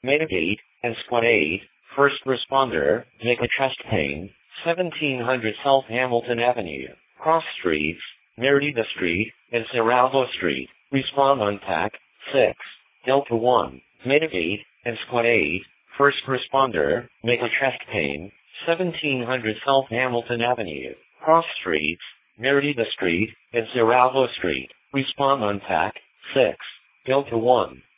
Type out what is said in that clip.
Mitigate, and Squad 8, first responder, make a chest pain, 1700 South Hamilton Avenue, cross streets, Merida Street, and Serralvo Street, respond on TAC, 6, Delta 1, mitigate, and Squad 8, first responder, make a chest pain, 1700 South Hamilton Avenue, cross streets, Merida Street, and Serralvo Street, respond on TAC, 6, Delta 1.